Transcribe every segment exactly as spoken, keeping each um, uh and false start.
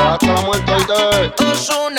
hasta la muerte, oíste. Ozuna.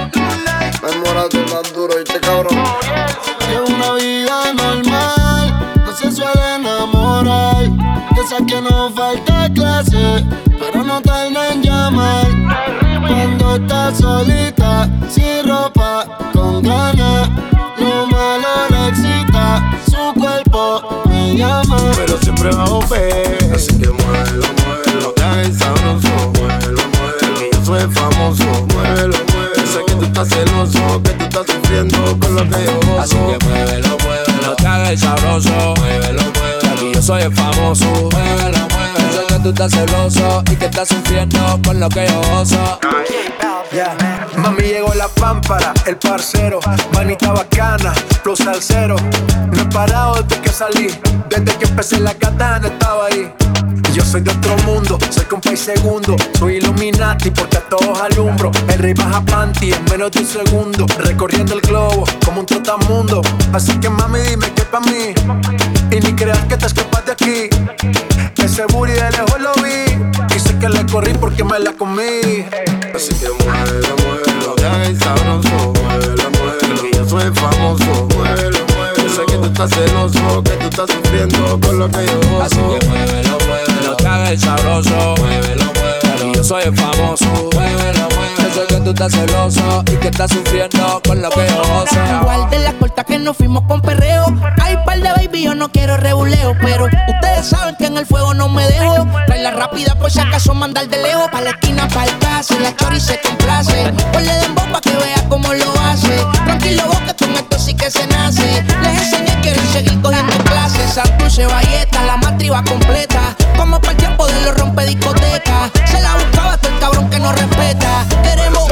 Memórate más duro, oíste, cabrón. Llevo una vida normal, no se suele enamorar. De esas que no falta clase, pero no tarda en llamar. Cuando estás solita, sin ropa, con ganas, lo malo le excita, su cuerpo me llama. Pero siempre bajo fe, así que muévelo, muévelo. Te hagas sabroso, muévelo, muévelo. Que yo soy famoso, muévelo, muévelo. Sé que tú estás celoso, que tú estás sufriendo con lo que yo gozo. Así que muévelo, muévelo. Te hagas sabroso, muévelo, muévelo. Aquí yo soy el famoso, muévelo, muévelo. Sé que tú estás celoso y que estás sufriendo con lo que yo gozo. Yeah. Mami llegó la pámpara, el parcero, manita bacana, plus al cero. No he parado desde que salí, desde que empecé la katana estaba ahí. Yo soy de otro mundo, soy con país segundo. Soy Illuminati porque a todos alumbro. El rey baja panty en menos de un segundo, recorriendo el globo como un trotamundo. Así que mami dime que pa' mí, y ni creas que te escapas de aquí. Ese booty de lejos lo vi, y sé que le corrí porque me la comí. Así que muévelo, muévelo, te hagas sabroso, muévelo, muévelo. Que yo soy famoso, muévelo, muévelo. Sé que tú estás celoso, que tú estás sufriendo con lo que yo gozo. Así que muévelo, muévelo, te hagas sabroso, muévelo, muévelo. Aquí yo soy el famoso, muévelo, muévelo. Sé que tú estás celoso y que estás sufriendo con lo que yo gozo. Igual de las cortas que nos fuimos con perreo. Hay par de baby, yo no quiero rebuleo, pero ustedes saben que en el fuego no me dejo. Trae la rápida por si acaso mandar de lejos. Pa' la esquina, pa' el caso, la chori se complace. Ponle dembow pa' que vea cómo lo hace. Tranquilo vos que con esto sí que se nace. Les enseñé, quieren seguir cogiendo clases. Santurce, Valleta, la matriz va completa. Como para el tiempo de los rompe discotecas. Se la buscaba hasta el cabrón que no respeta. Queremos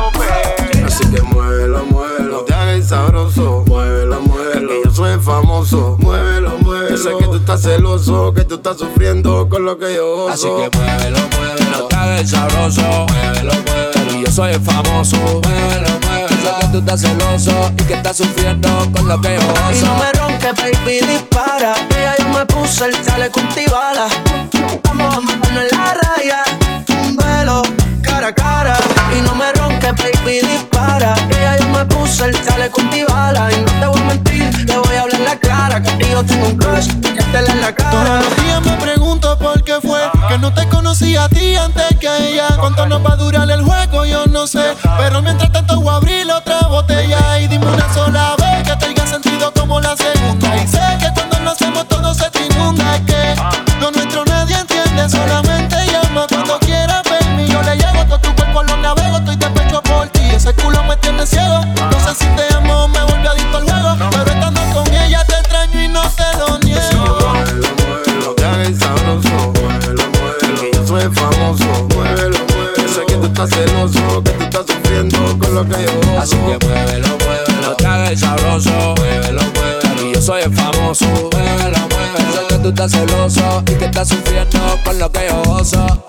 así que muévelo, muévelo, te hagas sabroso, muévelo, muévelo. Que yo soy famoso, muévelo, muévelo. Sé que tú estás celoso, que tú estás sufriendo con lo que yo gozo. Así que muévelo, muévelo, te hagas sabroso, muévelo, muévelo. Y yo soy el famoso, muévelo, muévelo. Sé que tú estás celoso y que estás sufriendo con lo que yo gozo. Y no me ronques, baby, dispara. Que ya yo me puse el chaleco antibala. Vamos a matarnos en la raya, un duelo cara a cara. Y no me ronques, baby, dispara. Que ya yo me puse el chaleco antibala. Y no te voy a mentir, te voy a hablar la clara. Que yo tengo un crush, que te en la cara. Todos los días me pregunto por qué fue que no te conocí a ti antes que a ella. ¿Cuánto nos va a durar el juego? Yo no sé. Pero mientras tanto voy a abrir otra botella. Y dime una sola vez que tenga sentido como la segunda. Y sé que cuando lo hacemos todo se te inunda. Es que lo nuestro nadie entiende. Solamente llama cuando quieras verme. Yo le llego, todo tu cuerpo lo navego. Estoy de pecho por ti, ese culo me tiene ciego. No sé si te amo o me volví adicto al juego. Pero estando con ella te extraño y no te lo niego. Muévelo, muévelo, te hagas sabroso, muévelo, muévelo. Que yo soy famoso, muévelo, muévelo. Sé que tú estás celoso, que tú estás sufriendo con lo que yo gozo. Así que muévelo, muévelo, te hagas sabroso, muévelo, muévelo. Aquí yo soy el famoso, muévelo, muévelo. Sé que tú estás celoso y que estás sufriendo con lo que yo gozo.